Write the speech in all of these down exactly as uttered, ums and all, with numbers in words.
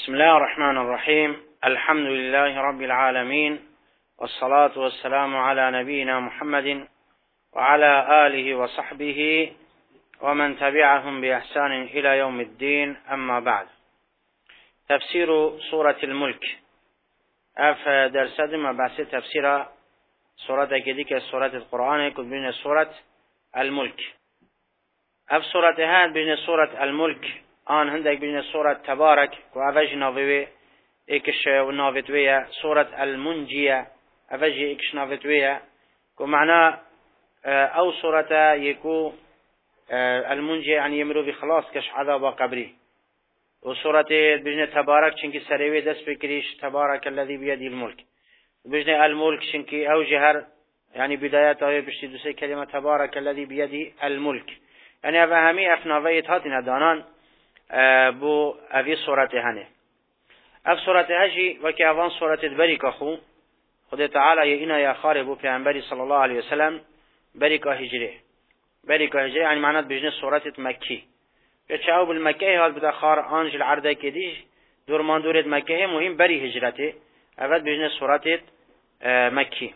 بسم الله الرحمن الرحيم. الحمد لله رب العالمين، والصلاة والسلام على نبينا محمد وعلى آله وصحبه ومن تبعهم بإحسان إلى يوم الدين. أما بعد، تفسير سورة الملك. اف درس ما بحث تفسير سورة كديك سورة القرآن كد بين سورة الملك. اف سورة هاد بين سورة الملك آن هندك بين سورة تبارك وأفج نافوي إكش ونافتوية سورة المنجية أفج إكش نافتوية ومعنى أو سورة يكو المنجية يعني يمرو بخلاص كش عذاب قبري. وسورة بين تبارك شنكي سريوي دس بكريش تبارك الذي بيده الملك. بين الملك شنكي أو جهر يعني بدايات أو بشتي دوسي كلمة تبارك الذي بيده الملك. يعني أفهمي أفنافيت هاتنا دانان بو أفي سورة هنه. أف سورة هجي وكي أفان سورة بريك أخو خد تعالى يئنا يا خاربو پیغمبر صلى الله عليه وسلم بريك هجره. بريك هجره يعني معنات بجنة سورة مكي. يتشعو بالمكي هال بدأخار آنج العردة كديش دور من دورة مكي مهم بري هجرته أفاد بجنة سورة مكي.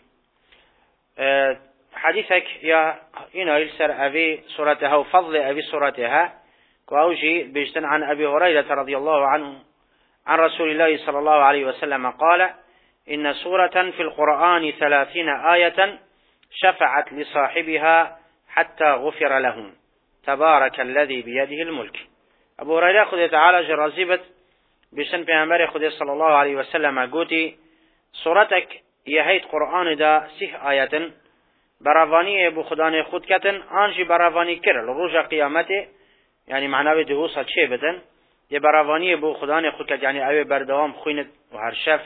حديثك يا إنا يلسر أفي سورتها وفضل أفي سورتها كأوجي بيجتن عن أبي هريرة رضي الله عنه عن رسول الله صلى الله عليه وسلم قال: إن سورة في القرآن ثلاثين آية شفعت لصاحبها حتى غفر لهم تبارك الذي بيده الملك. أبو هريرة خذ تعالى جرازيبت بيجتن بيامبر خذ صلى الله عليه وسلم قوتي سورتك يهيت قرآن دا سه آية برافاني ابو خدان خود كتن آنجي برافاني كر لروج قيامته يعني معناه دهوسا چه بدن یه براوانی بو خدان خود کرد يعني اوه بردوام خوینت و هر شف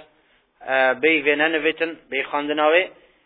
بی و ننویتن بی خاندناوه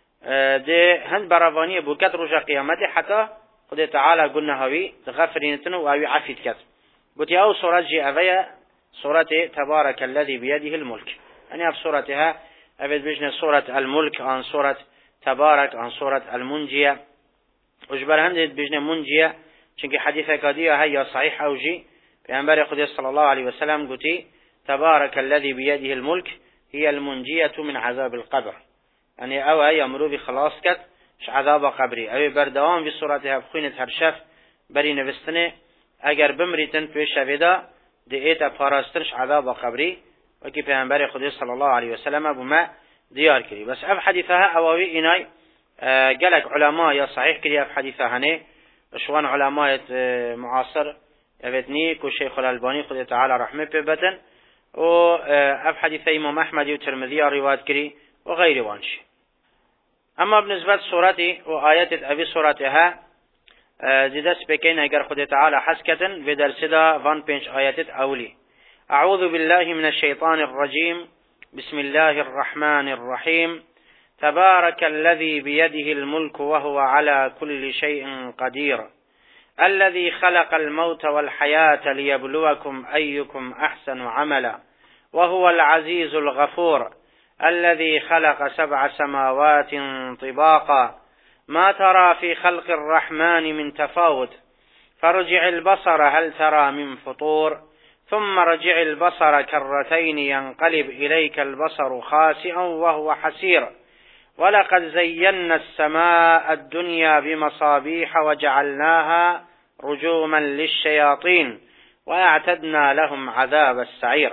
ده هند براوانی بو کت روش قیامت حتی خود تعالی قلنا هاوی غفرینتن و اوی عفید کت بوتی او سورة جي اوه سورة تبارك الذي بيده الملك. يعني اف سورتها اوه بجن سورة الملك عن سورة تبارك عن سورة المنجية وجبر هند بجن منجية چونکه حدیث کادیه هيا صحيح اوجي پیامبر خدا صلی الله علیه و سلم گویی تبارك الذي بيده الملك هي المنجية من عذاب القبر. يعني او هي امرو بخلاص کت ش عذاب قبری او بردوام في صورتها بخوینت هر شف بری نوستنه اگر بمریتن توی شویدا دیتا پاراستنش عذاب قبری و کی پیامبر خدا صلی الله علیه و سلم ابو ما دیار کری. بس اف حدیثها اواوی اینای گلک علماء یا صحیح کری اف حدیثها نه شوان علماء معاصر افتنی کو شیخ الالبانی خدا تعالی رحمه ببتن و اف حدیث امام احمد و ترمذی روایت کری و غیر وانش. اما بالنسبه سورتی و آیات ابي سورتها زیدس بکین اگر خدا تعالی حسکتن و درس دا وان پنج آیات اولی. اعوذ بالله من الشیطان الرجیم. بسم الله الرحمن الرحیم. تبارك الذي بيده الملك وهو على كل شيء قدير الذي خلق الموت والحياة ليبلوكم أيكم أحسن عملا وهو العزيز الغفور الذي خلق سبع سماوات طباقا ما ترى في خلق الرحمن من تفاوت فارجع البصر هل ترى من فطور ثم رجع البصر كرتين ينقلب إليك البصر خاسئا وهو حسير ولقد زينا السماء الدنيا بمصابيح وجعلناها رجوما للشياطين وأعتدنا لهم عذاب السعير.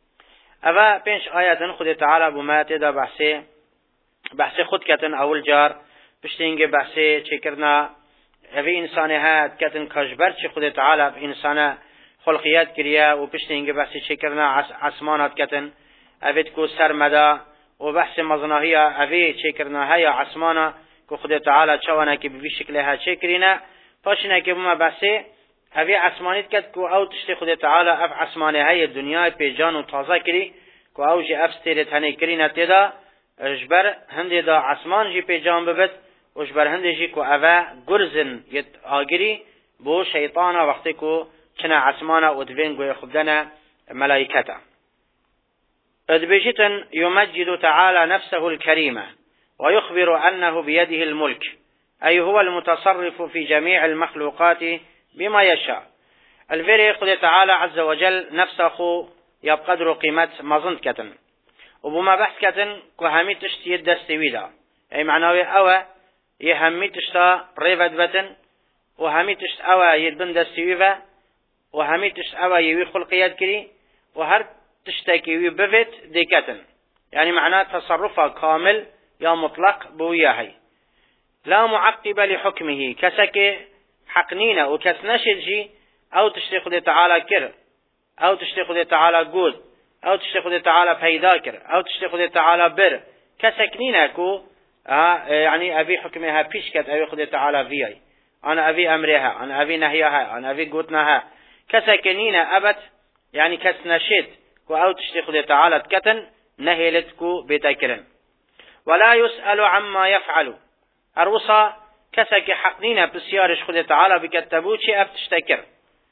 أبا بينش آيات خد تعالى بما تدا بحثي بحثي خد كتن أول جار بشتينجي بحثي چكرنا في إنسانها كتن كجبر چه خد تعالى في إنسان خلقيات كريا وبشتينجي بحثي چكرنا عسمانات كتن أفتكو سرمدا و بحث مظناهية أبي چكرنا هيا عسمانا كو خدا تعالى چوانا كي بفي شكلها چكرنا فاشنا كي بما بحثي أبي عسمانيت كد كو او تشتي خدا تعالى اف عسماني هيا الدنيا بيجان و تازا كري كو او جي اف ستيرت هني كرينا تدا اجبر هندي دا عسمان جي بيجان ببت اجبر هندي جي كو اوه گرزن يت آگري بو شيطانا وقتی كو چنا عسمانا و دوين گوي خبدنا ملايكتا. أدبجتا يمجد تعالى نفسه الكريمة ويخبر أنه بيده الملك أي هو المتصرف في جميع المخلوقات بما يشاء. الفيري خد تعالى عز وجل نفسه یا بقدر و قیمت مزند کتن و بما بحث کتن که همی تشت ید دستوی دا ای معناوی اوه یه همی تشتا ریفت بتن و همی تشت اوه ید بند دستوی و و همی تشت اوه یوی خلقیت کری و هر تشتاکی وی بفت دی کتن يعني معناه تصرفها كامل يا مطلق بوياهي لا معقب لحكمه كسك حقنينا وكسنشجي او تشتي خدي تعالى كر او تشتي خدي تعالى قود او تشتي خدي تعالى پیدا كر او تشتي خدي تعالى بر كسكنينا كو يعني ابي حكمها بيشكت ابي خدي تعالى فيي انا ابي امرها انا ابي نهيها انا ابي قوتناها كسكنينا ابت يعني كسنشد كو او تشتي خدي تعالى كتن نهيلتكو بتكرن ولا يسأل عما يفعل اروصا كسك حقنينا بسيارش خد تعالى بكتبوشي افتشتكر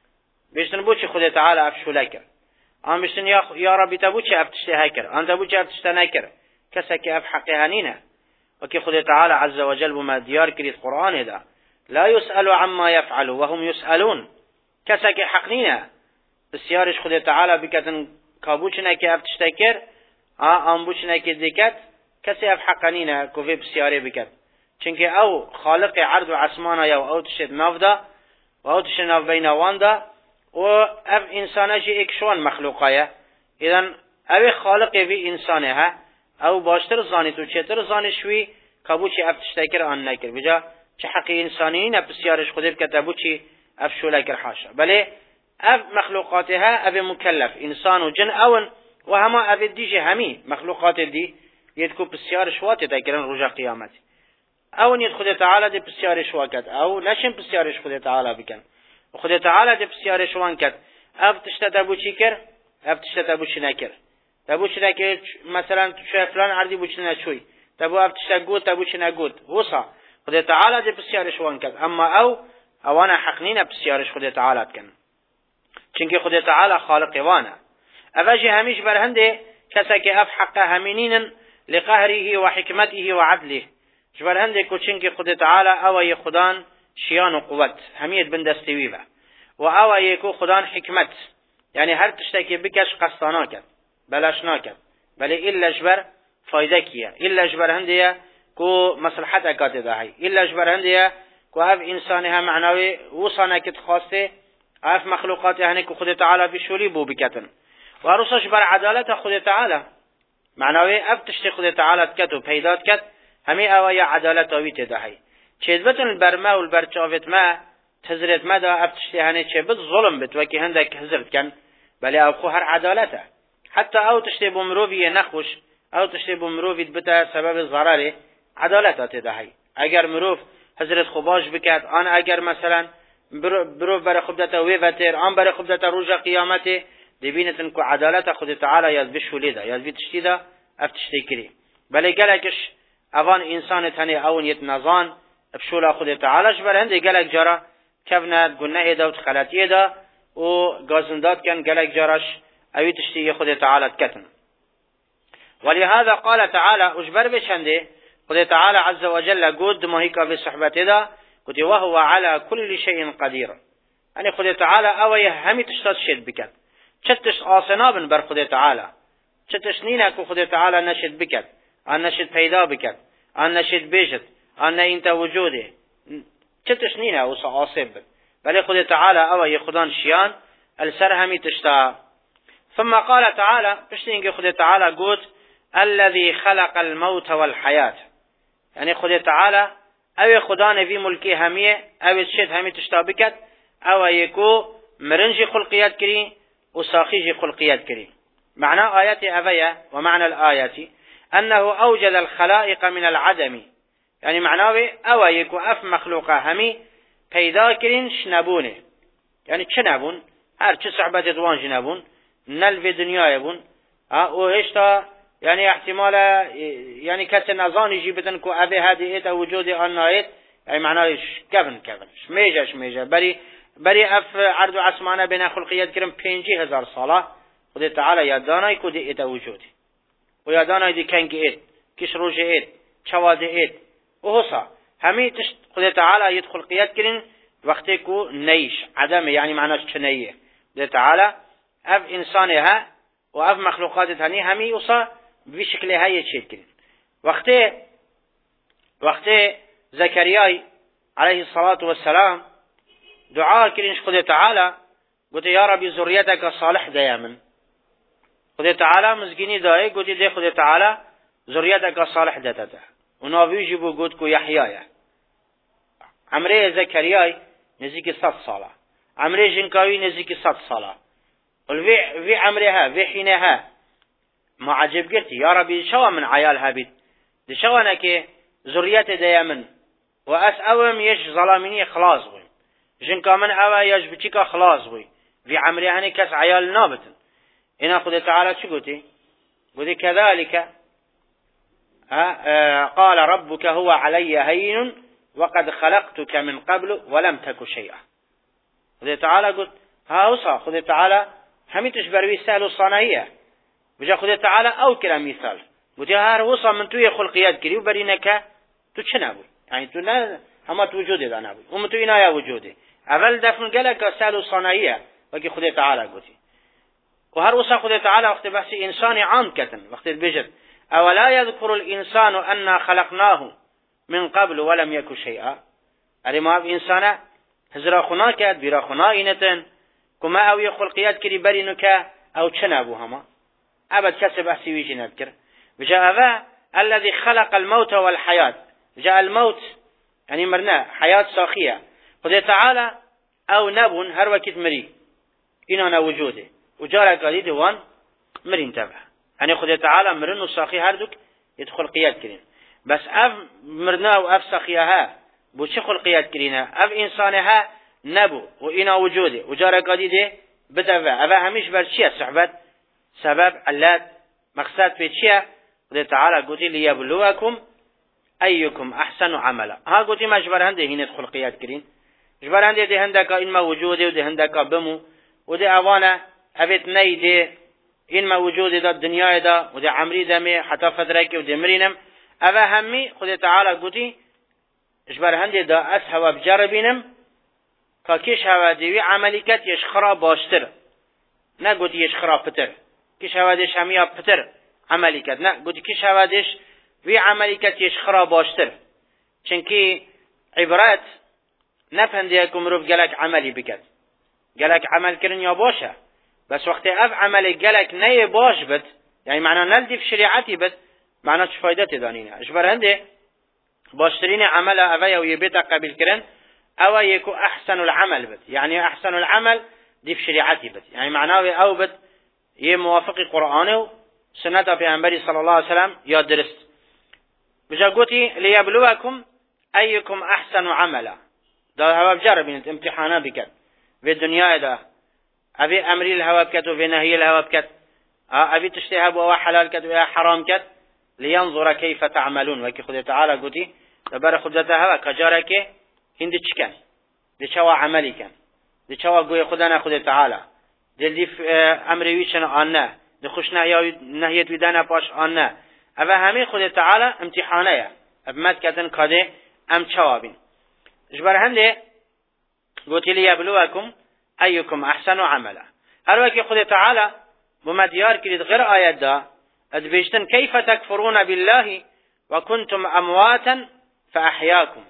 بيشتن بوشي خد تعالى افشولكر ام بيشتن يا يا ربي تبوشي افتشتهكر انت بوشي افتشتنكر كسك اف حقهانينا وكي خد تعالى عز وجل بما ديار كريت قرآن هذا لا يسأل عما يفعل وهم يسألون كسك حقنينا بسيارش خد تعالى بكتن كابوشنا كي افتشتكر اه ام بوشنا كي ذكت كسي اف حقنينا كوفي بسياري بكت چونکه او خالق عرض و عسمانه یا او تشد نافدا و او تشد ناف بین واندا و اف انسانه جی اکشوان مخلوقایه اذن او خالق وی انسانه ها او باشتر زانی تو چتر زانشوی کابو چی اف تشتکر آن نکر بجا چه حقی انسانی نه بسیارش خودی بکتبو چی اف شولکر حاشا بله اف مخلوقاتها اف مکلف انسان و جن اون و هما اف دیجی همی مخلوقات دی یدکو بسیارش واتی تکرن رجا قیامتی او نید خود تعالی دی بسیارش واکد او نشن بسیارش خود تعالی بکن خود تعالی دی بسیارش وان کد اف تشت تبو چی کر اف تشت تبو چی نکر تبو چی نکر مثلا تو فلان عردی بو چی نچوی تبو اف تشت گود تبو چی نگود وصا خود تعالی دی بسیارش وان کد اما او اوانا حقنین بسیارش خود تعالی کن چونکه خود تعالی خالق وانا افاجی همیش برهنده کسا که اف حق همینین لقهره و حکمته و عدله جبر هنده کوچین که خود تعالی اوای خدان شیان و قوت همیت بندستوی با و اوای کو خدان حکمت یعنی هر تشتکی بکش قصدانا کد بلاش ناکد بلی الا جبر فایده کیه الا جبر هنده کو مصلحت اکات داهی الا جبر هنده کو اف انسانها معنوی وصانا کت خواسته اف مخلوقات هنه کو خود تعالی بشولی بو بکتن و روسا جبر عدالت خود تعالی معنوی اف تشتی خود تعالی کت و پیدات کت همه اوای عدالت آوی تدهی چیز بتون برما و البرچاوت ما تزرت ما دا افتشتی هنه چه بد ظلم بت وکی هندک هزرت کن بلی او خو هر عدالته حتی او تشتی بمروفی نخوش او تشتی بمروفی بتا سبب ضرره عدالت تدهی اگر مروف هزرت خوباش بکد آن اگر مثلا بروف بر خبدتا ویوتر آن بر خبدتا روژا قیامته دبینتن که عدالت خود تعالی یاد بشولی دا یاد بیتشتی دا افتشتی کری بلی گلکش اوان انسان تنی اون یت نزان بشولا خود تعالیش بر هنده گلک جارا کفنه گناه دا و تخلطیه دا و گازنداد کن گلک جاراش اوی تشتی خود تعالی کتن ولهذا قال تعالى اجبر بشنده خود تعالی عز وجل قد مهيكا في صحبته دا قد وهو على كل شيء قدير يعني خود تعالی اوی همی تشتاد شد بکد چتش آسنابن بر خود تعالی چتش نینه که خود تعالی نشد بکد آن نشد پیدا بکد آن نشد بیجد آن نه انت وجوده چتش نینه او عاصب بل خود تعالی او خدان شیان السر همی تشتا ثم قال تعالی پشت اینکه خود تعالی گفت الذي خلق الموت والحیات یعنی خود تعالی او خدا نوی ملکی همیه او شد همی تشتا بکد او یکو مرنجی خلقیت کری و ساخیجی خلقیت کری معنى آيات أبية ومعنى الآيات أنه أوجد الخلائق من العدم يعني معناه أو يكو أف مخلوقه همي پیدا کرین شنبونه يعني چه نبون هر چه صحبت دوان جنبون نل في دنيا بون او هشتا يعني احتمال يعني كس نظان جيبتن كو أبي هذه إيتا وجود النايت يعني معناه كفن كفن شميجا شميجا بري بري أف عرض عسمانه بين خلقيات كرم پنجی هزار ساله خود تعالى يداناي كو دي إيتا وجودي ويداناي دي كنگ إيت كش روج إيت چواز إيت وهصا همي تشت خود تعالى يدخل قياد كرين وقتی کو نیش عدم يعني معناش چنیه خود تعالى اف انسانها و اف مخلوقات تانی همی وصا به شکل های چید کرد. وقتی وقتی زكريا عليه الصلاة والسلام دعاء كرينش خد تعالى قلت يا ربي ذريتك صالح دائما خد تعالى مزجيني داي قلت دي خد تعالى ذريتك صالح داتا ونافيجي بو قلت كو يحيى عمري زكريا نزيك صد صلاة عمري جنكاوي نزيك صد صلاة والفي في عمرها في حينها ما عجب قلت يا ربي شو من عيالها بيت دي شو انا كي ذريته دائما واس اوم يش ظلاميني خلاص بوي جنكا من اوا يش بچيكا خلاص بوي في عمري هني كس عيال نابتن هنا خد تعالى شو قلتي قلت كذلك آه قال ربك هو علي هين وقد خلقتك من قبل ولم تك شيئا خد تعالى قلت ها وصا خد تعالى هميتش بروي سهل الصناعية بجا خد تعالى او كلام مثال قلت هار وصا من توي خلقيات كريو برينك تو چنابوي يعني تو نه هما تو وجوده دا نابوي ومن تو إنايا وجوده اول دفن قلق سهل الصناعية وكي خد تعالى قلتي وهر وصا خد تعالى وقت بحث إنسان عام كتن وقت البجر أولا يذكر الإنسان أنا خلقناه من قبل ولم يكن شيئا أرما إنسان هزرا خناكت برا خنائنة كما أو يخلقيات كري برينك أو تشنابو هما أبد كسب أحسي ويجي نذكر بجاء ذا الذي خلق الموت والحياة جاء الموت يعني مرنا حياة صاخية خد تعالى أو نبون هر وقت مري إننا وجوده وجارك قديد وان مرين تبع يعني خد تعالى مرن الصاخي هردك يدخل قياد كرين بس أف مرنا وأف صاخيها بوش خلقيات كرينا أف إنسانها نبو وإنا وجوده وجارك قديد بتبع أفا هميش برشية صحبت سبب علات مقصد في شيء خد تعالى قلت ليبلوكم أيكم أحسن عملا ها قلت ما جبر هنده هنا خلقيات كرين جبر هنده ده هندك إنما وجوده وده هندك بمو وده أوانا أبيت نيده إنما وجوده ده الدنيا ده وده عمري دمي حتى فترك وده مرينم أفا همي خد تعالى قلت جبر هنده ده أسهوا بجربينم كاكيش هوا ديوي عمليكات يشخرا باشتر نا قلت يشخرا بتر كيش هوا ديش هميا بتر عمليكات نا قلت كيش هوا ديش وی عملی کت یش خراب باشتر چنکی عبرت نفهمده که مروف گلک عملی بکد گلک عمل کرن یا باشه بس وقتی اف عمل گلک نه باش بد یعنی معنا نلدی في شریعتی بد معنا چه فایدت دانینه اجبر هنده باشترین عمل اوه یا یبیت قبل کرن اوه یکو احسن العمل بد یعنی احسن العمل دی في شریعتی بد یعنی معناوی او بد یه موافق قرآنه و سنت پیامبری صلی الله علیه وسلم یا درست بجا قوتي ليبلوكم أيكم أحسن عملا ده هوا بجربين امتحانا بكت في الدنيا ده أبي أمري الهوا بكت وفي نهي الهوا بكت أبي تشتهب ووا حلال كت ويا حرام كت لينظر كيف تعملون وكي خد تعالى قوتي لبر خدته هوا كجارك هند تشكن دي شوا عملي كان دي شوا قوي خدنا خد تعالى دي اللي في أمري ويشن آنه دي خشنا يا نهيت ودانا باش آنه اوه همه خود تعالی امتحانه ابمت کتن کده ام چوابین جبر هنده گوتی لیبلوکم ایکم احسن عملا هر وقت خود تعالی بمدیار کرد غیر آیت دا ادبیشتن کیف تکفرون بالله و کنتم امواتا فاحیاکم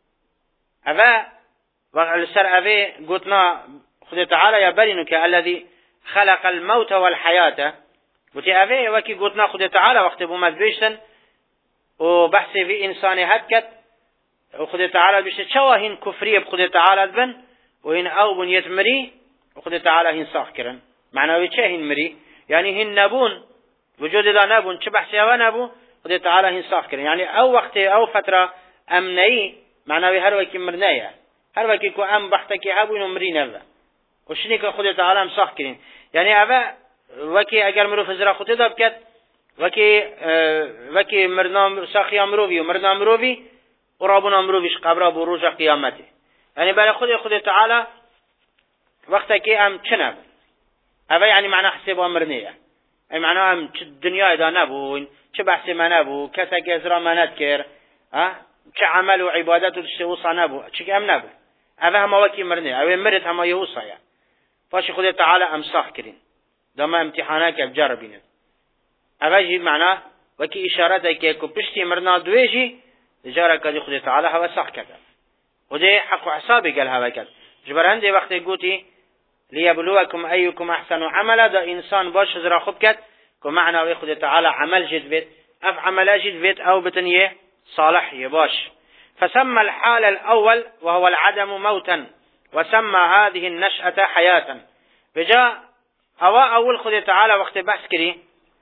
اوه وغلسر اوه گوتنا خود تعالی یبرینو که الذي خلق الموت والحیاة وتي أبي وكي قلتنا خد تعالى وقت بومد بيشتن وبحث في إنسان هدكت وخد تعالى بيشتن شواهن كفرية بخد تعالى بن وهن أو بن يتمري وخد تعالى هن صاح كرن معنى وشهن مري يعني هن نبون وجود ذا نبون شو بحث يا نبو خد تعالى هن صاح كرن يعني أو وقت أو فترة أمني معنى هر وكي مرنايا هر وكي كو أم بحثك أبو نمري نبا وشنيك خد تعالى هم صاح كرن يعني أبا وکی اگر مرو فزرا خود داد کرد وکی وکی مردم ساخی امروی و مردم امروی و رابون امرویش قبر بروج قیامته یعنی برای خود خود تعالی وقتی که ام چنب اوه یعنی معنی حساب امرنیه ای معنی ام چه دنیا دا نبون چه بحث ما نبو کسی که ازرا منت کرد چه عمل و عبادت و تشتوصا نبو چه که ام نبو اوه همه وکی مرنیه اوه مرد همه یهوصا فاش خود تعالی ام صاح کرین دما امتحانك بجربين أبجي معناه وكي إشارتك يكو بشتي مرنا دويجي جارة كدي خدي تعالى هوا صح كذا ودي حق حسابي قال هوا كذا جبر عندي وقت قوتي ليبلوكم أيكم أحسن عملا دا إنسان باش زرا خب كت كمعنى ويخدي تعالى عمل جد بيت أف عمل جد بيت أو بتنيه صالح يباش فسمى الحال الأول وهو العدم موتا وسمى هذه النشأة حياة بجاء أو أول خدي تعالى وقت بحث كري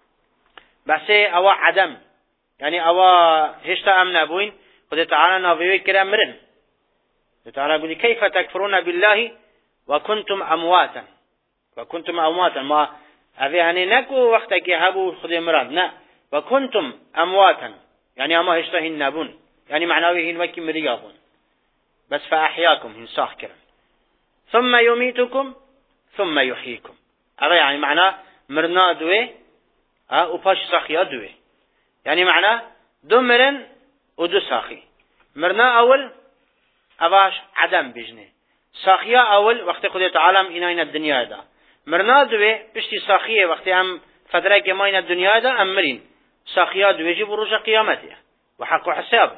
بحثي أو عدم يعني أو هشتا أمن أبوين خدي تعالى نافيوي كرا مرن تعالى يقول كيف تكفرون بالله وكنتم أمواتا وكنتم أمواتا ما أبي هني نكو وقتك يهبوا خدي مراد نا وكنتم أمواتا يعني أما هشتهن نابون يعني معناوي هن وكي مريابون بس فأحياكم هن ساخكرا ثم يميتكم ثم يحييكم هذا يعني معناه مرنا دوي ها وباش ساخيا دوي يعني معناه دو مرن ودو ساخي مرنا أول أباش عدم بجنه ساخيا أول وقت خدي تعالم إناين الدنيا دا مرنا دوي بشتي ساخية وقت أم فترة كماين الدنيا دا أمرين ساخيا دوي جي بروج قيامته وحق حسابه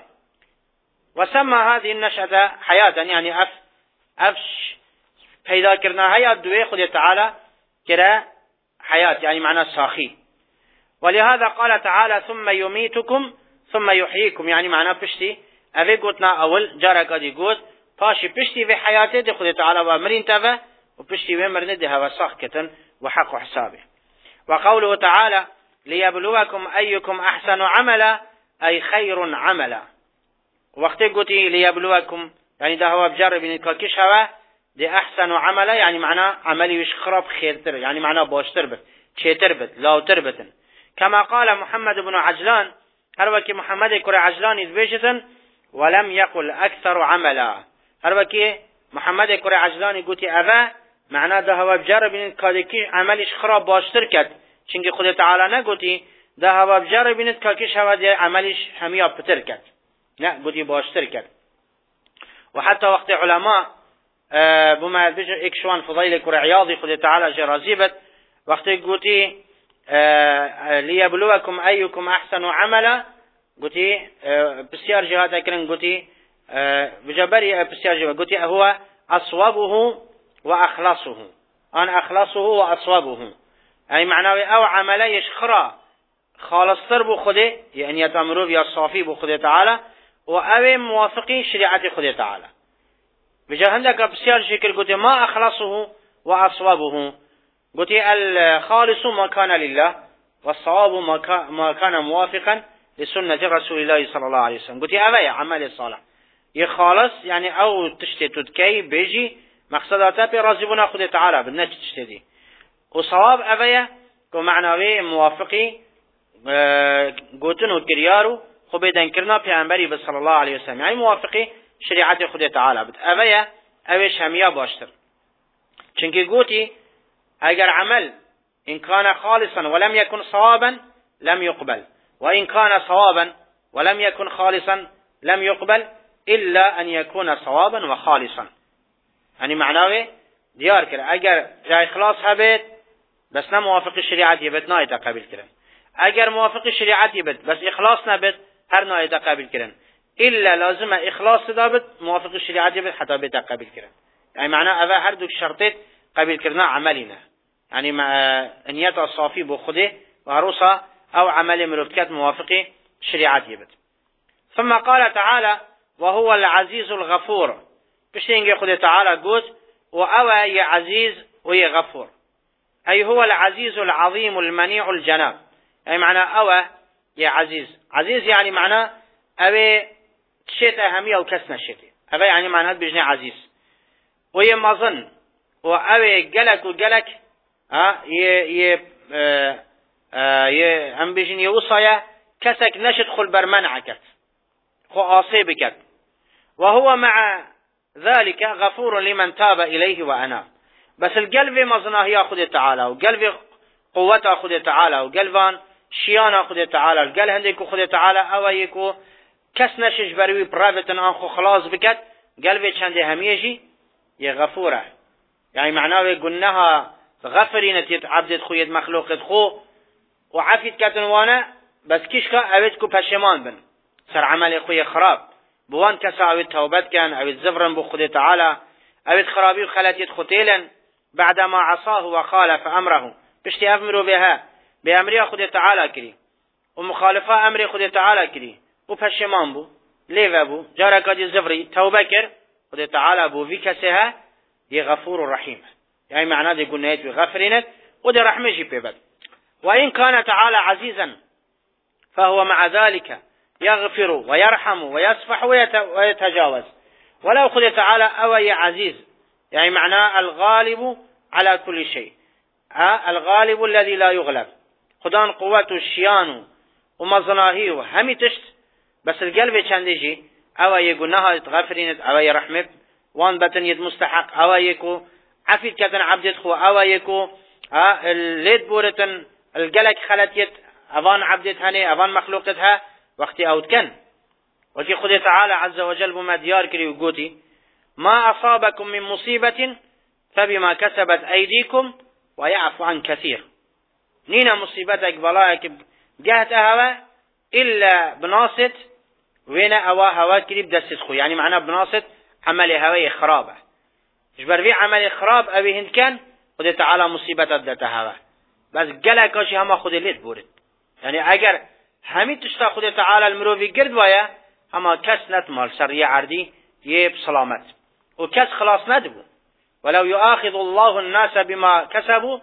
وسمى هذه النشأة حياة يعني أف أفش پیدا کرنا حياة دوي خدي تعالى كرا حياة يعني معنى ساخي ولهذا قال تعالى ثم يميتكم ثم يحييكم يعني معنى بشتي أفي قلتنا أول جارك دي قلت فاشي بشتي في حياته دي خدي تعالى ومرين تفا وبشتي ومرين دي هوا ساخكة وحق حسابه وقوله تعالى ليبلوكم أيكم أحسن عملا أي خير عملا وقت قلتي ليبلوكم يعني ده هو بجرب نتكاكش هوا دي أحسن عملا يعني معنى عملي وش خراب خير تر يعني معنى باشتر بت شيتر بت لاو تربتن كما قال محمد بن عجلان هروكي محمد كرة عجلان يذبيشتن ولم يقل أكثر عملا هروكي محمد كرة عجلان يقولي أفا معنى ده هو بجرب نتكاكش عمليش خراب باشتر كد چنگي خود تعالى نقولي ده هو بجرب نتكاكش هوا دي عمليش هميا بتر كد لا قولي باشتر كد وحتى وقت علماء أه بما بيجر إكشوان فضيل كرة عياضي خد تعالى جرازيبت وقت قلتي أه ليبلوكم أيكم أحسن عملا قلتي أه بسيار جهات أكرن قلتي أه بجبري بسيار جهات قلتي هو أصوبه وأخلصه أنا أخلصه وأصوبه أي معناه أو عملا يشخرا خالص تربو خده يعني يتأمروا بيا صافي بخده تعالى وأو موافقي شريعة خده تعالى بجهندك بسيار شكل قلت ما أخلصه وأصوابه قلت الخالص ما كان لله والصواب ما كان موافقا لسنة رسول الله صلى الله عليه وسلم قلت أبايا عمل الصالح يخالص يعني أو تشتتد كي بيجي مقصداته برازبنا خد تعالى بالنجد تشتدي وصواب أبايا كمعنى موافقي قلتن وكريارو خبيدن كرنا بيعنبري صلى الله عليه وسلم يعني موافقي شريعة خدای تعالی بد اویا اوش همیا باشتر چنکی گوتی اگر عمل ان كان خالصا ولم يكن صوابا لم يقبل وان كان صوابا ولم يكن خالصا لم يقبل الا ان يكون صوابا وخالصا يعني معناه دیار کرد اگر جا اخلاص هبت بس نه موافق شریعت یبت نه قبول کردن اگر موافق شریعت یبت بس اخلاص نبت هر نه قبول کردن إلا لازم إخلاص دابت موافق الشريعة دابت حتى بيتا قبل كرن يعني معناه أفا هردوك شرطيت قبل كرنا عملنا يعني مع نيات الصافي بخده وعروسة أو عمل ملوكات موافق الشريعة دابت ثم قال تعالى وهو العزيز الغفور بشتين خده تعالى قوت وأوى يا عزيز ويا غفور أي هو العزيز العظيم المنيع الجناب أي معناه أوى يا عزيز عزيز يعني معناه أوى شيء أهمية وكسنا شيء أبي يعني معناه بجنة عزيز وهي مظن وأبي جلك وجلك ها ي ي ي هم بجنة يوصيا كسك نشد خل برمنعك خو عصيبك وهو مع ذلك غفور لمن تاب إليه وأناب بس القلب مظنه يأخذ تعالى وقلب قوته أخذ تعالى وقلبان شيان أخذ تعالى القلب عندك أخذ تعالى أو يكو کس نشش بروی برافتن آنخو خلاص بکد قلبی چنده همیشی یه غفوره يعني معناه قلناها غفرینت عبدت خوید مخلوقت خو و عفیت کتن وانه بس کش که اوید کو پشمان بن سر عمل خوی خراب بوان کسا اوید توبت کن اوید زفرن بو خود تعالی اوید خرابی و خلطیت خوتیلن بعدما عصاه و خالف امره پشتی افمرو بها به امری خود تعالی کری و مخالفه امر خود تعالی کری و پشمان بو لیوه بو جارکاتی زفری توبه کر خود تعالی بو وی کسی ها دی غفور و رحیم يعني معناه دي قلنا يتوي غفرينت ودي رحمه جي بيبت وإن كان تعالى عزيزا فهو مع ذلك يغفر ويرحم ويصفح ويتجاوز ولو خذ تعالى أوي عزيز يعني معناه الغالب على كل شيء الغالب الذي لا يغلب خدان قوة الشيان ومظناهي وهمي تشت بس القلب چندجي أوي قلناها غفرينت أوي رحمه وان بتن يد مستحق أوي يكو عفيت كتن عبدت خو أوايكو الليت بورتن الجلك خلتيت أفان عبدت هني أفان مخلوقتها وقت أود كان وكي خد تعالى عز وجل بما ديار كري وقوتي ما أصابكم من مصيبة فبما كسبت أيديكم ويعفو عن كثير نينا مصيبتك بلاك جهت أهوا إلا بناصت وين أوا هوا كري بدست خو يعني معناه بناصت عمل هواي خرابه جبر في عمل خراب أبي هند كان خد تعالى مصيبة دتها بس جل كاشي هما خد ليت بورد يعني أجر همي تشتا خد تعالى المروفي قرد ويا هما كس نتمال سريع عردي يب سلامت وكس خلاص ندبو ولو يؤاخذ الله الناس بما كسبوا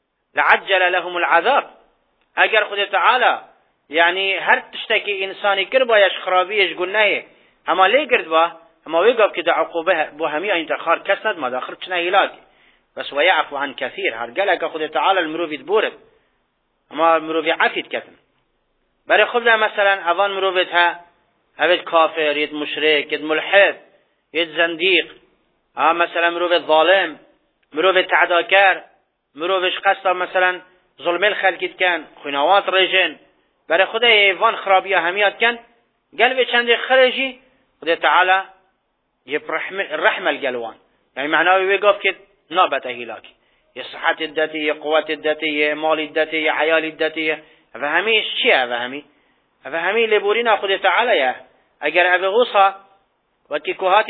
لعجل لهم العذاب أجر خد تعالى يعني هر تشتكي إنساني كربا يش خرابيش قلناه هما ليه قرد ويا اما ويقف كده عقوبه بو همي انت خار كسند ما داخل چنا هلاك بس ويعفو عن كثير هر قالك خد تعالى المروفي تبورد اما المروفي عفيت كتن بري خذ مثلا اذان مروفتها هبت كافر يد مشرك يد ملحد يد زنديق ها مثلا مروفت ظالم مروفت تعداكر مروفش قصد مثلا ظلم الخلق كان خنوات رجن بري خد ايوان خرابيه هميات كان قلبي چند خرجي خد تعالى يب رحمة الرحمة الجلوان يعني معناه يوقف كده نابت هلاكي يا صحة الدتي يا قوة الدتي يا مال الدتي يا عيال الدتي فهمي شيء فهمي فهمي لبورينا خد تعالى يا اگر ابي غوصا وتكوهات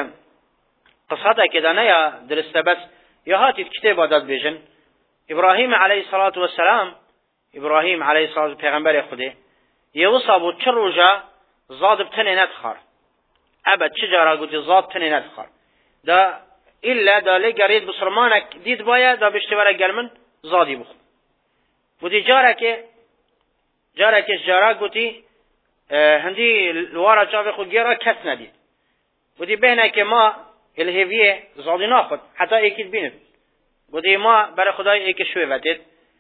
قصتها كده نيا درست بس يا هات الكتاب عدد بيجن ابراهيم عليه الصلاة والسلام ابراهيم عليه الصلاة والسلام پیغمبر خده يوصى بو چروجا زاد بتنه ندخار ابد چجارا گوتی زاد تنه ندخار دا الا دا لگرید بسرمانک دید باید دا بشتوره گرمن زادی بخور گوتی جارا که جارا که جارا گوتی هندی لوارا چاوی خود گیرا کس ندید گوتی بهنه که ما الهویه زادی ناخد حتی ایکید بیند گوتی ما برای خدای ایک شوی وتید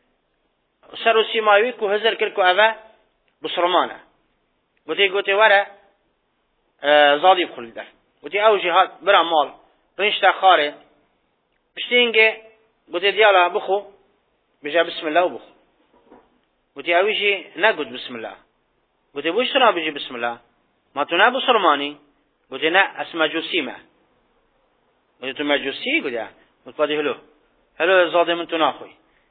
سر و سیماوی که هزر کرد که اوه بسرمانه گوتی گوتی وره زادی بخور در گوتی او جهاد برا مال رنشتا خاره بشتینگه گوتی دیالا بخو بجا بسم الله بخو گوتی اوی جی نگود بسم الله گوتی بوش تنا بجی بسم الله ما تو نبو سرمانی گوتی نه اس مجوسی ما گوتی تو مجوسی گوتی گوتی پادی هلو هلو زادی من تو ناخوی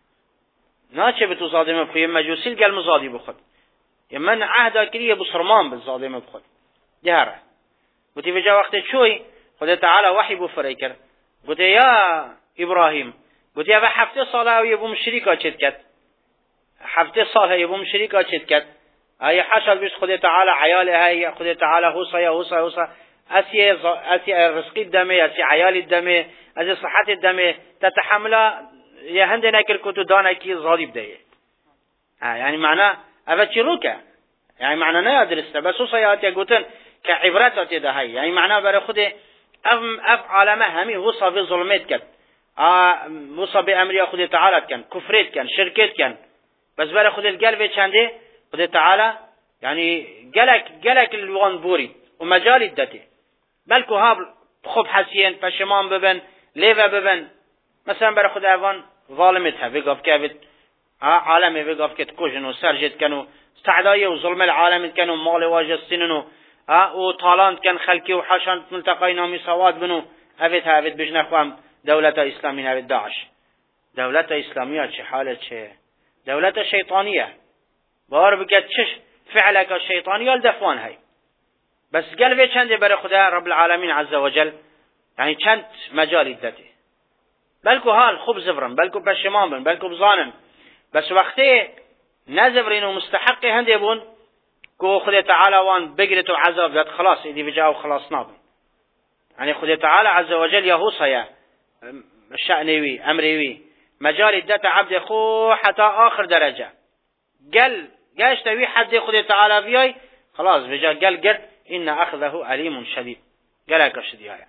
نه چه به تو زادی من بخوی مجوسی الگل مزادی بخود من عهدا کریه بسرمان بالزادی من بخود جهره قلت في جا وقت شوي خدا تعالى وحي بو فريكر قلت يا إبراهيم قلت يا حفته صلاة يبو مشريكا چد حفته صلاة يبو مشريكا چد هاي حشل بيش خدا تعالى عياله هاي خدا تعالى هوسا يا هوسا هوسا أسي أسي رزقي الدمي أسي عيال الدمي أسي صحة الدمي تتحمل يا هندنا كل كتو دانا كي زادي بداية يعني معناه أفتشي روكا يعني معناه نا أدرس بس هوسا يا أتي قلتن كعبرات ده هاي يعني معناه برا خده أف أف عالمه همي وصى في ظلمات كان آه وصى بأمر خده تعالى كان كفرات كان شركات كان بس برا خده القلب چنده خده تعالى يعني جلك جلك الوان بوري ومجال الدته بلكو هاب خب حسين پشمان ببن ليفا ببن مثلا برا خده اوان ظالمتها وقف كابت آه عالمه وقف كت كوجن وسرجت كانوا استعدايه وظلم العالم كانوا مال واجستينو اه وطالان كان خلقي وحشان ملتقى نامي سواد بنو هفت هفت بجنا خوام دولة اسلامي هفت داعش دولت اسلامیه چه حاله چه دولت شیطانیه بار بکت چش فعلك شیطانیه الدفوان هی بس قلبي چنده برای خدا رب العالمین عز وجل یعنی چند مجالی داده بلکو حال خوب زفرن بلکو پشمان بن بلکو بزانن بس وقتی نزفرین و مستحقی هنده بون که خدا تعالی وان بگرت و عذاب داد خلاص ایدی بجاو خلاص نابن يعني خدا تعالى عز وجل يهوصيا شأنوي أمروي مجال الدات عبد خو حتى آخر درجة قال قاش توي حد خدا تعالى فياي خلاص بجا قال قال إن أخذه أليم شديد قال كشدي يعني.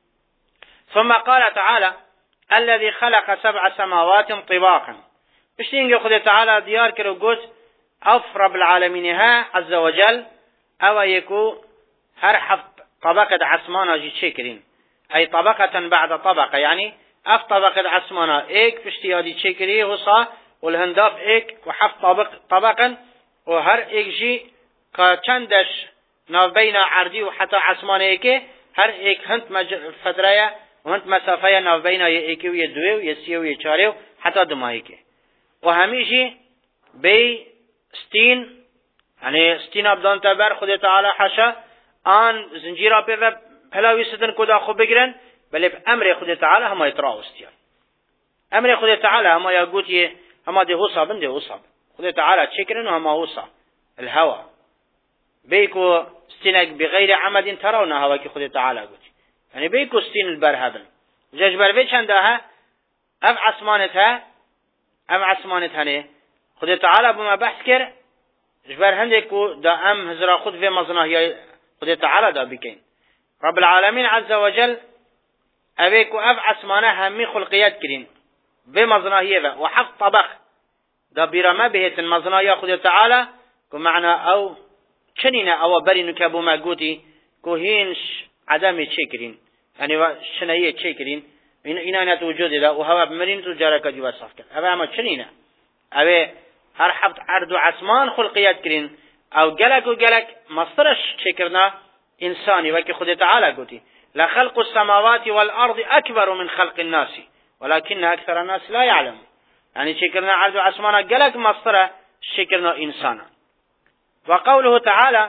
ثم قال تعالى الذي خلق سبع سماوات طباقا بشتين خدا تعالى ديار كرو قوت أف رب العالمين ها عز وجل أو يكو هر حفظ طبقة عسمانة جي تشكرين أي طبقة بعد طبقة يعني أف طبقة عسمانة إيك بشتيادي تشكري وصا والهنداف إيك وحف طبق طبقا وهر إيك جي كاندش ناف بين عردي وحتى عسمانة إيك هر إيك هنت مج... فترة وهنت مسافة ناف بين إيك ويدوي ويسي ويشاري حتى دمائك وهميجي بي ستين يعني ستين أبدان تبر خد تعالى حشا آن زنجیرا پر و پلاوی ستن کدا خوب بگیرن بله امر خدا تعالی هم یتراوست يعني امر خدا تعالی هم یقوتی هم ده حساب ده حساب خدا تعالی چکرن و هم حساب الهوا بيكو ستينك بغير عمد ترونها هوا كي خدا تعالی قوتي يعني بيكو ستين البرهبن جاج برفي چندها اف عسمانتها ام عسمانتها نه خدا تعالی بما بحث كر جبر هندكو دا ام هزرا خود في مزنه خدا تعالى دا بكين رب العالمين عز وجل أبيكو أف عسمانه همي خلقيات كرين بمزناهيه وحق طبخ دا برما بهت المزناهيه خدا تعالى كمعنى أو چنينه أو برينو كابو ما قوتي كوهينش عدم تشكرين يعني شنية تشكرين إن إنانة وجود دا وهوا بمرين تجارك جوا صفك أبا ما چنينه أبي هر حفظ عرض عسمان خلقيات كرين او گلک و گلک مصدرش چکرنا انسانی وكي خدا تعالى قوتي لخلق السماوات والارض اكبر من خلق الناس ولكن اكثر الناس لا يعلم يعني چکرنا عرض عسمانا گلک مصدر چکرنا انسانا وقوله تعالى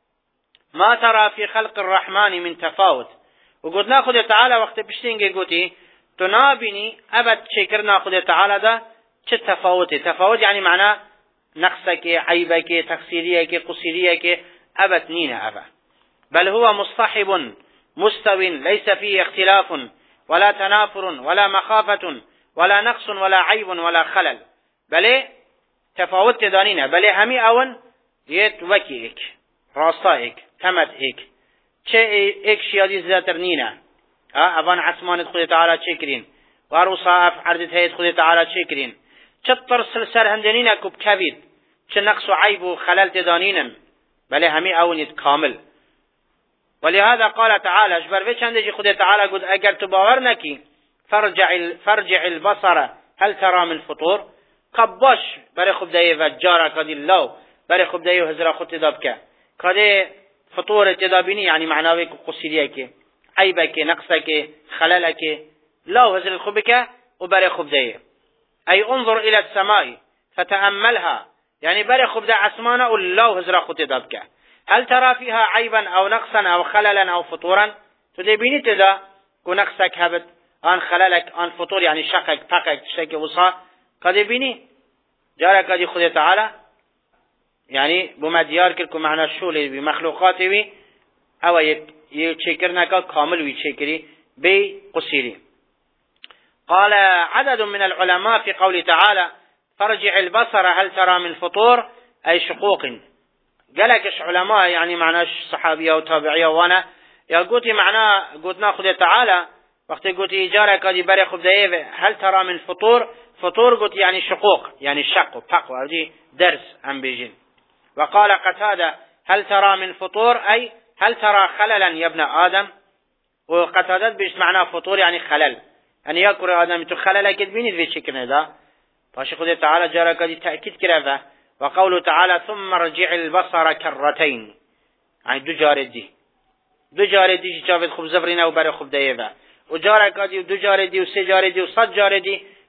ما ترى في خلق الرحمن من تفاوت وقلنا خدا تعالى وقت بشتينجي قوتي تنابني ابد چکرنا خدا تعالى دا چه تفاوت تفاوت يعني معناه نقصك عيبك تقصيريك قصيريك أبت نينا أبا بل هو مصطحب مستو ليس فيه اختلاف ولا تنافر ولا مخافة ولا نقص ولا عيب ولا خلل بل تفاوت دانينا بل همي أون يت وكيك راستائك تمدئك چه ايك شيادي زاتر نينا أبان عسمان خد تعالى چكرين واروصا عرضت هيد خد تعالى چكرين چطر سلسر هندنين كب كبير چه نقص و عيب و خلل تدانين بل همي اونيت كامل ولهذا قال تعالى جبر في چند جي خد تعالى قد اگر تباور نكي فرجع فرجع البصر هل ترى من فطور قباش بري خب دايه وجارة كدي الله بري خب دايه هزرا خد تدابك كدي فطور تدابيني يعني معناوك قصيريك عيبك نقصك خللك الله هزر الخبك وبري خب دايه أي انظر إلى السماء فتأملها يعني بري خبدا عسمانا الله هزرا خطدابك هل ترى فيها عيبا أو نقصا أو خللا أو فطورا تدبيني تدا كو نقصك هبت آن خللك آن فطور يعني شقك فقك تشتك وصا قد بيني جارك دي خدا تعالى يعني بما ديار كلكم معنا الشولي بمخلوقاته أو يتشكرنك كامل ويتشكري بقصيري قال عدد من العلماء في قول تعالى فرجع البصر هل ترى من فطور أي شقوق قالكش علماء يعني معناش صحابية وتابعية وانا يا قوتي معناه قلتنا خذ تعالى وقت قلتي إجارة قد بري خبزايف هل ترى من فطور فطور قلت يعني شقوق يعني شق وفق وهذه درس عن بيجين وقال قتادة هل ترى من فطور أي هل ترى خللا يا ابن آدم وقتادة بيش معناه فطور يعني خلل أن يكره آدم تخلل أكيد بيني في شكل هذا فاشي خذ تعالى جارة قد تأكيد كرافة وقوله تعالى ثم رجع البصر كرتين يعني دو جارة دي دو جارة دي شافت خب زفرين أو بري خب دايفة وجارة قد دو جارة دي وسي جارة دي وصد جارة دي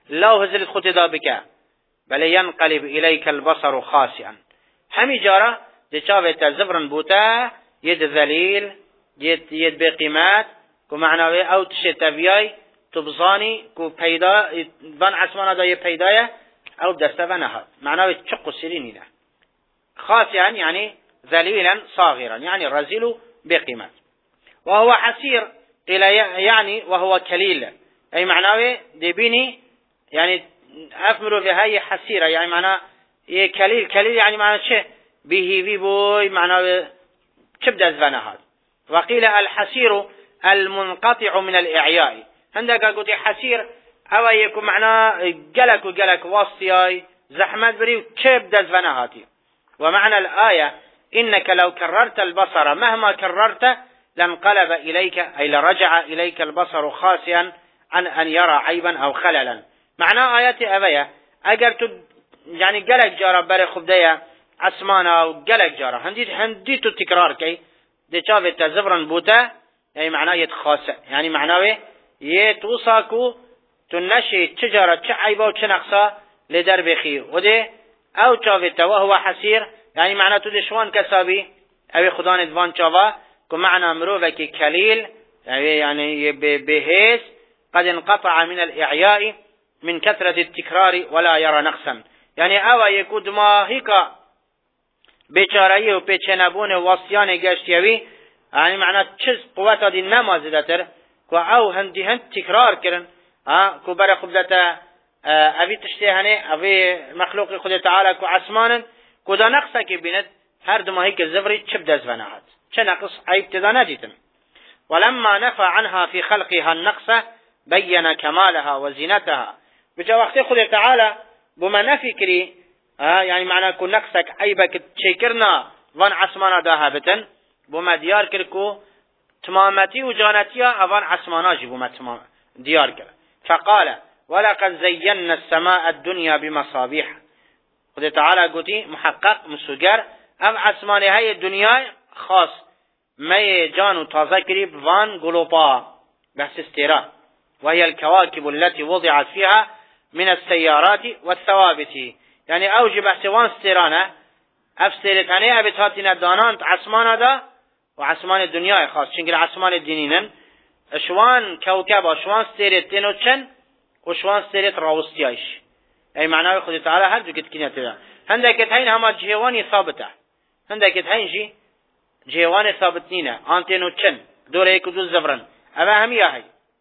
لو هزلت خود دا بکه بل ينقلب إليك البصر خاسئا همي جارة دي شافت زفرن بوتا يد ذليل يد يد بقيمات كو معناوي او تشي تبياي تبزاني كو پیدا بان عسمانا دا يبيدايا او بدسته ونهاد معناوي تشقو السرينينا خاسئا يعني ذليلا صاغرا يعني رزيل بقيمات وهو حسير قيل يعني وهو كليل أي معناه دي بيني يعني أفمروا في هاي حسيرة يعني معناه كليل كليل يعني معناه شيء به بيبوي معناه كبدة زفنا هذا وقيل الحسير المنقطع من الإعياء عندك قلت حسير أو يكون معناه جلك وجلك وصياي زحمة بري كبدة زفنا هاتي ومعنى الآية إنك لو كررت البصر مهما كررت لانقلب إليك أي لرجع إليك البصر خاسئا عن أن يرى عيبا أو خللا معنى آيات أبيا أجر يعني جلك جارة بري خبدية عسمانا وجلك جارة هندي هندي تكرار كي دي شافت تزفرن بوتا يعني معناه يتخاسئ يعني معناه يتوصاكو تنشي تجارة تعيبا وتنقصا لدر بخي ودي أو شافت وهو حسير يعني معناه تدي شوان كسابي أو خدان ادوان شافا كمعنى مروفك كليل يعني بهيس قد انقطع من الإعياء من كثرة التكرار ولا يرى نقصا يعني أو يكود ما هيك بيشاريه وبيشنبون وصيان قاشتيوي يعني معنى چیز قوة دي نما زدتر كو او هندي هند تكرار كرن ها كو برا خبدتا اوی تشتهنه اوی مخلوق خود تعالی كو عسمانا كو دا نقصا كي بينت هر دماهي كالزفري چب دزفناهات چه نقص عيب تدا نديتن ولما نفى عنها في خلقها النقص بين كمالها وزينتها بجا وقت خود تعالى بما نفي كري ها يعني معنى كو نقصك عيبك تشكرنا وان عسمانا داها بتن بما ديار كركو تمامتي وجانتيا اوان عسماناجي بما تمام ديار كر فقال ولقد زينا السماء الدنيا بمصابيح خد تعالى قلتي محقق مسوگر ام عسماني هاي الدنيا خاص مي جانو تذكري بوان قلوبا بحث استيرا وهي الكواكب التي وضعت فيها من السيارات والثوابت يعني اوجب بحث وان استيرانا افستيرتاني ابتهاتنا دانانت عسمانا دا وعسمان الدنيا خاص چنگر عسمان الدينين شوان كوكبا شوان استيرتين وچن وشوان استيرت راوستياش اي معناه خود تعالى هل جو كتكينه تدا هندك هين هما جيواني ثابته هندك هين جي جيواني ثابتنينه انتينو چن دوره يك دو زفرن اما هم يا هي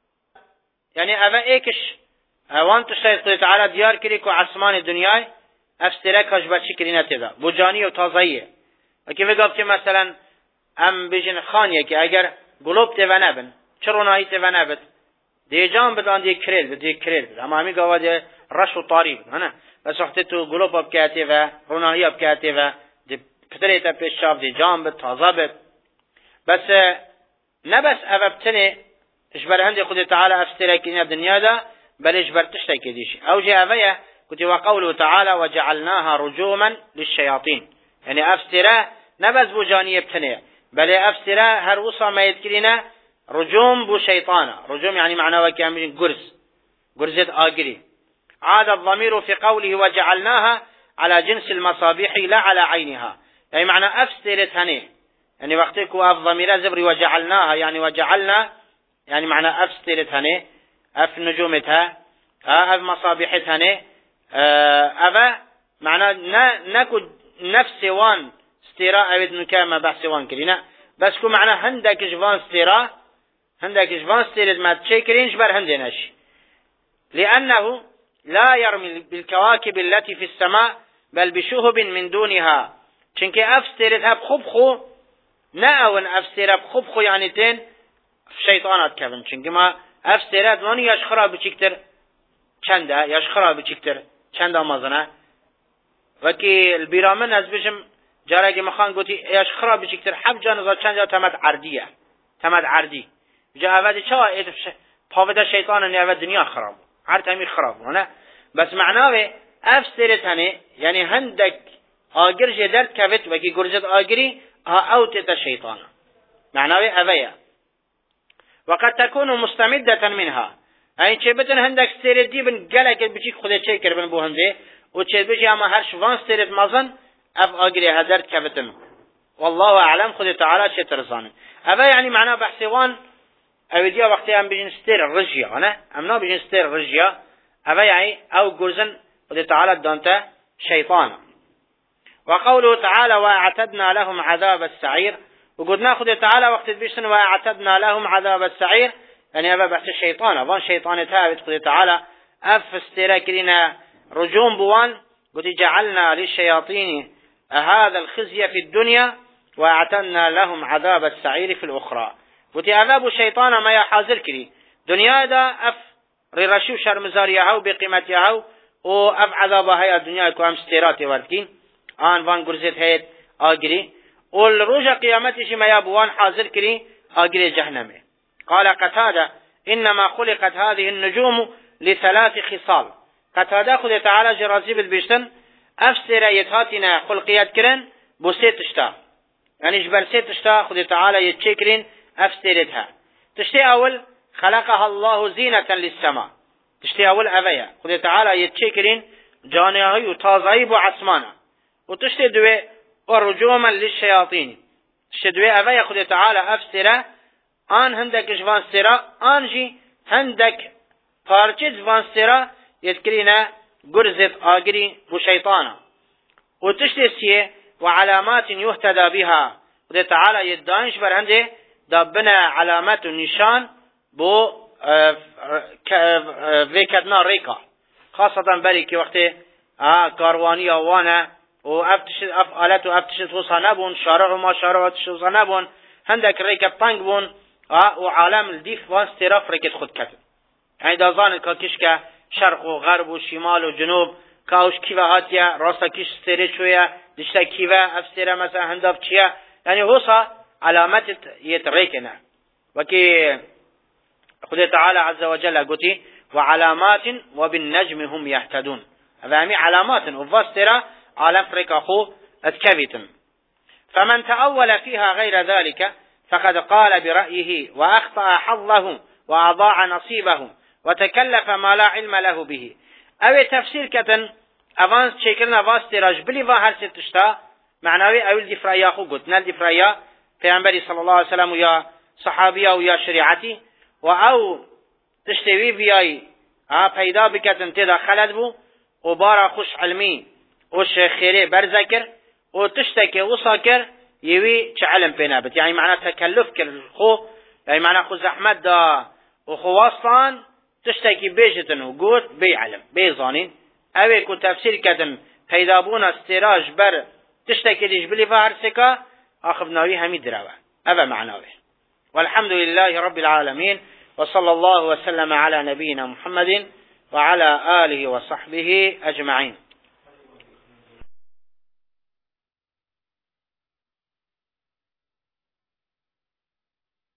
يعني اما ايكش وان تشي خود تعالى ديار كريكو عسمان الدنيا افسترك هجبتشي كرينه تدا بوجاني وتازيه وكيف قلت مثلا ام بجن خانیه که اگر گلوب تیوه نبن چرونایی تیوه نبد دیجان بدان دی کریل بد دی کریل بد اما همی گوه دی رش و طاری بد هنه بس وقتی تو گلوب اب که تیوه رونایی اب که تیوه دی پتره تا پیش شاف دی جان بد تازه بد بس نبس افبتنه اشبر هندی خود تعالی افسترکینه دنیا دا بل اشبر تشتکی دیش او جه اوه كتي وقوله تعالى وجعلناها رجوما للشياطين يعني افستره نبس بجانيه بتنه بل افسره هر وصا ما يذكرنا رجوم بو شيطانا رجوم يعني معناه كامل جرز جرزت آجري عاد الضمير في قوله وجعلناها على جنس المصابيح لا على عينها يعني معنى افسرت هنه يعني وقتك واف ضمير زبري وجعلناها يعني وجعلنا يعني معنى افسرت هنه اف نجومتها اف مصابيحتها هنه افا معنى نكو نفس وان استراء ابد نكامة بحث وان كرينا بس كو معنى هندك جوان استراء هندك جوان استراء ما تشكرين جبر هندناش لأنه لا يرمي بالكواكب التي في السماء بل بشهب من دونها چنك افسترت هب خبخو ناون افسترت خبخو يعني تين شيطانات كبن چنك ما افسترت وان يشخرا بچكتر چنده يشخرا بچكتر چنده مازنه وكي البيرامن از بجم جارك مخان قلتي ايش خراب بشكتر حب جانزا چند جا تمت عردية تمت عردي جا اول چوا ايت پاودا شيطان ان اول دنيا خراب عرد همي خراب هنا بس معناه افسرتنه يعني هندك آگر جدرت كفت وكي گرزت آگري ها اوتت شيطان معناه اويا وقد تكون مستمدة منها این چه بتن هندک سترید دی بن گلک بچی خود چه کربن بو هنده و چه بچی اما هر شوان سترید مازن اف آگری هدرد کبتن والله اعلم خود تعالی چه ترزانه اما یعنی معنا بحثوان او دیا وقتی هم بجن ستر رجیا نه امنا بجن ستر رجیا اما یعنی او گرزن خود تعالی دانته شیطان وقوله تعالى واعتدنا لهم عذاب السعير وقلنا خذ تعالى وقت بيشن واعتدنا لهم عذاب السعير يعني هذا بحث الشيطان اظن شيطان ثابت خذ تعالى افستراكلنا رجوم بوان قلت جعلنا للشياطين هذا الخزي في الدنيا واعتدنا لهم عذاب السعير في الاخرى قلت عذاب الشيطان ما يحاضر كري دنيا دا اف رشو شرمزاريها وبقيمتها واف عذابها هي الدنيا كو امسترات وركين آن وان گرزت هید آگری اول روز قیامتش ما یابوان حاضر کری آگری جهنمه قال قتاده انما خلقت هذه النجوم لثلاث خصال قتاده خود تعالى جرازی بالبشتن افسر يتهاتنا خلقيات كرن بوسيت تشتا يعني جبل سيت تشتا خود تعالى يتشكرين افسرتها تشتي اول خلقها الله زينة للسماء تشتي اول اويا خود تعالى يتشكرين جانهي وتازعيب وعسمانه وتشتي دوي ورجوما للشياطين تشتي دوي اويا خود تعالى افسره آن هندك جوان سرا آنجي هندك پارچه جوان سرا يذكرنا گرزت آگري بو شيطانا وتشتي سيه وعلامات يهتدى بها وده تعالى يدانش بر هنده دابنا علامات النشان بو ويكدنا ريكا خاصة بري كي وقت كارواني وانا و افتشت اف آلت و افتشت وصا نبون شارع و ما شارع و افتشت وصا نبون هندك ريكا بانك بون و عالم الديف وان استراف ريكت خود كتن يعني دازان كاكشكا شرق و غرب و شمال و جنوب كاوش كيفا هاتيا راسا كيش استيري شوية دشتا كيفا افسيرا مثلا هنداف چيا يعني هوصا علامات يتريكنا وكي خد تعالى عز وجل قلت وعلامات وبالنجم هم يهتدون فهمي علامات وفاسترا على فريق أخو اتكبتن فمن تأول فيها غير ذلك فقد قال برأيه وأخطأ حظه وأضاع نصيبه وتكلف ما لا علم له به او تفسير كتن اوانس شكلنا فاستراج بلي وهر ستشتا معناوي اول دفرايا خو قلت نال دفرايا پیغمبر صلى الله عليه وسلم ويا صحابيه ويا شريعتي واو تشتوي بياي ها پیدا بكتن تدا خلد بو وبارا خوش علمي وش خيري برذكر وتشتكي وصاكر يوي علم بينابت يعني معناه تكلف كر خو يعني معناه خو زحمت دا وخواصان تشتكي بيجتن وقوت بيعلم بيظانين اوه كو تفسير كتن پیدابون استراج بر تشتكي ديش بلي فهرسكا اخبناوي همي دراوه اوه معناوه والحمد لله رب العالمين وصلى الله وسلم على نبينا محمد وعلى آله وصحبه أجمعين.